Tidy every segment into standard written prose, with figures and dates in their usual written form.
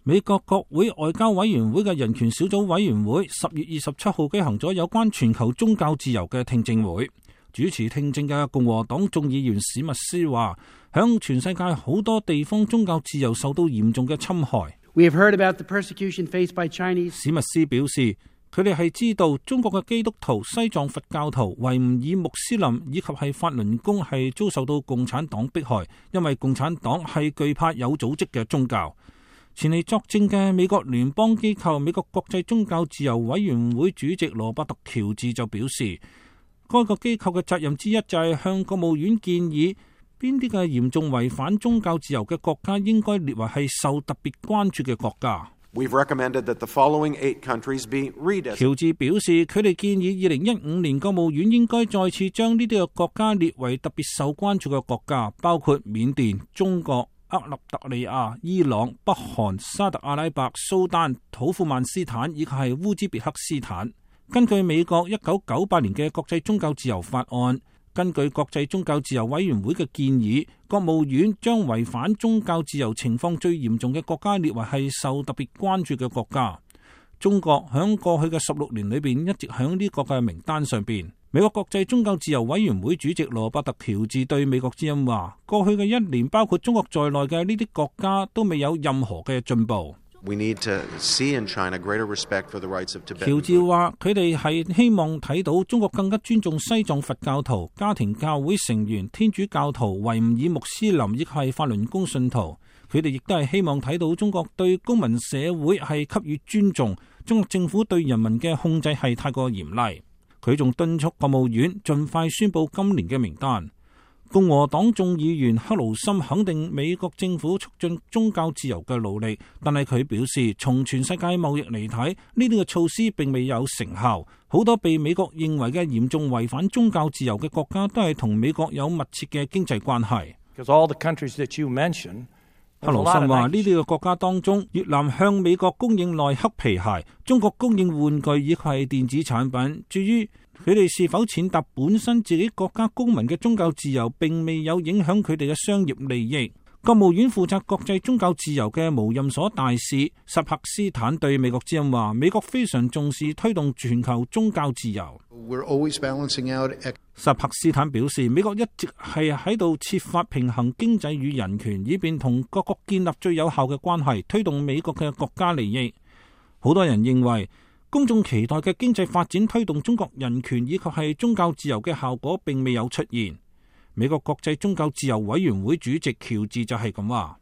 美國國會外交委員會嘅人權小組委員會10月27號舉行咗有關全球宗教自由嘅聽證會。主持聽證嘅共和黨眾議員史密斯話，響全世界好多地方宗教自由受到嚴重嘅侵害。 We have heard about the persecution faced by Chinese. 史密斯表示，佢哋係知道中國嘅基督徒、西藏佛教徒、維吾爾穆斯林以及係法輪功係遭受到共產黨迫害，因為共產黨係懼怕有組織嘅宗教。前嚟作證嘅美國聯邦機構美國國際宗教自由委員會主席羅伯特·喬治就表示，該個機構嘅責任之一就係向國務院建議邊啲嘅嚴重違反宗教自由嘅國家應該列為係受特別關注嘅國家。 We've recommended that the following 8 countries be redesignated. 喬治表示，佢哋建議2015年國務院應該再次將呢啲嘅國家列為特別受關注嘅國家，包括緬甸、中國、厄立特里亞、伊朗、北韓、沙特阿拉伯、蘇丹、土庫曼斯坦以及係烏茲別克斯坦。根據美國1998年嘅國際宗教自由法案，根據國際宗教自由委員會嘅建議，國務院將違反宗教自由情況最嚴重嘅國家列為係受特別關注嘅國家。中國響過去嘅16年裏邊一直響呢個嘅名單上邊。美國國際宗教自由委員會主席羅伯特·喬治對美國之音話，過去嘅1年，包括中國在內嘅呢啲國家都未有任何嘅進步。 We need to see in China greater respect for the rights of Tibet. 喬治話，佢哋係希望睇到中國更加尊重西藏佛教徒、家庭教會成員、天主教徒、維吾爾穆斯林亦係法輪功信徒。佢哋亦都係希望睇到中國對公民社會係給予尊重，中國政府對人民嘅控制係太過嚴厲。佢仲敦促國務院盡快宣布今年嘅名單。共和黨眾議員克勞森肯定美國政府促進宗教自由嘅努力，但係佢表示，從全世界貿易嚟睇，呢啲嘅措施並未有成效。好多被美國認為嘅嚴重違反宗教自由嘅國家，都係同美國有密切嘅經濟關係。克勞森話，呢啲嘅國家當中，越南向美國供應耐克皮鞋，中國供應玩具以及係電子產品。至於佢哋是否踐踏本身自己國家公民嘅宗教自由，並未有影響佢哋嘅商業利益。國務院負責國際宗教自由嘅無任所大使薩帕斯坦對美國之音話，美國非常重視推動全球宗教自由。薩帕斯坦表示，美國一直係喺度設法平衡經濟與人權，以便同各國建立最有效嘅關係，推動美國嘅國家利益。好多人認為，公眾期待嘅經濟發展推動中國人權以及係宗教自由嘅效果並未有出現。美國國際宗教自由委員會主席喬治就係咁話。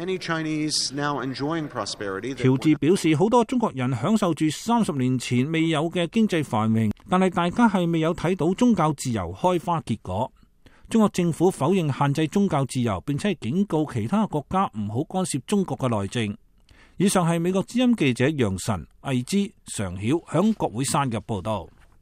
喬治表示，好多中國人享受住30年前未有嘅經濟繁榮，但係大家係未有睇到宗教自由開花結果。中國政府否認限制宗教自由，並且係警告其他國家唔好干涉中國嘅內政。以上係美國之音記者楊晨、魏之、常曉響國會山嘅報道。